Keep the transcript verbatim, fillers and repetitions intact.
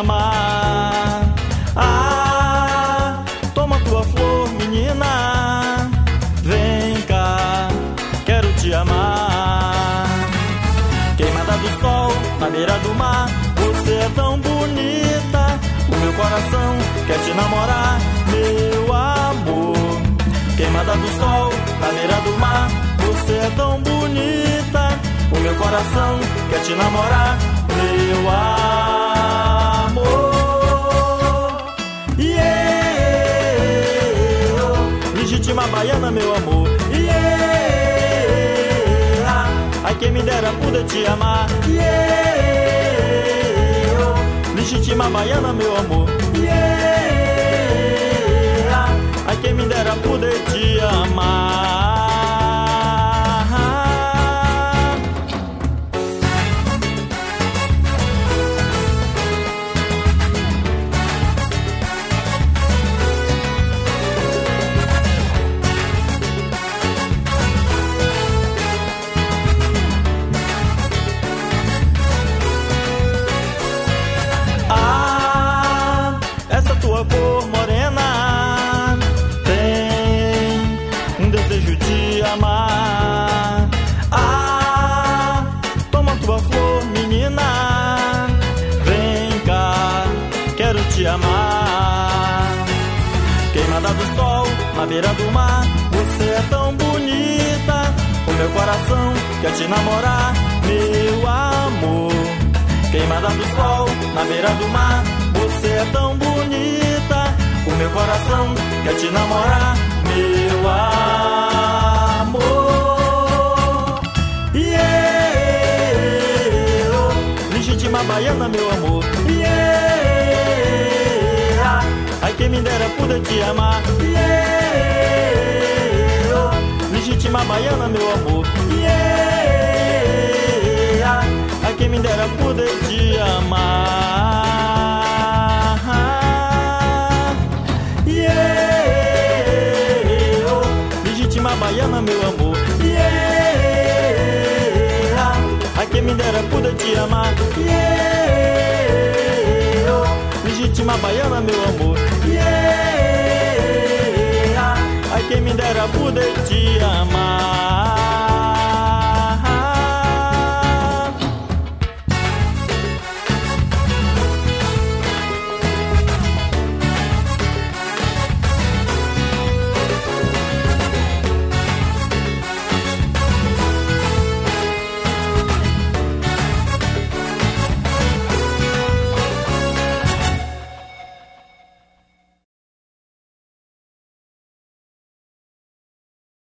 amar. Ah, toma tua flor, menina, vem cá, quero te amar. Queimada do sol, na beira do mar, você é tão bonita. O meu coração quer te namorar, meu amor. Queimada do sol, na beira do mar, você é tão bonita. O meu coração quer te namorar, meu amor. Yeah, legítima baiana, meu amor. Yeah, ai quem me dera poder te amar. Yeah, legítima baiana, meu amor. Yeah, ai quem me dera poder te amar. Cor morena tem um desejo de amar. Ah, toma tua flor, menina, vem cá, quero te amar. Queimada do sol, na beira do mar, você é tão bonita. O meu coração quer te namorar, meu amor. Queimada do sol, na beira do mar, você é tão bonita. O meu coração quer te namorar, meu amor. Yeah, legítima baiana, meu amor. Yeah, ai quem me dera poder te amar. Yeah, legítima baiana, meu amor. Yeah, ai quem me dera poder te amar. Baiana, meu amor. Yeah, ai quem me dera poder te amar. Yeah, legítima baiana, meu amor. Yeah, ai quem me dera poder te amar.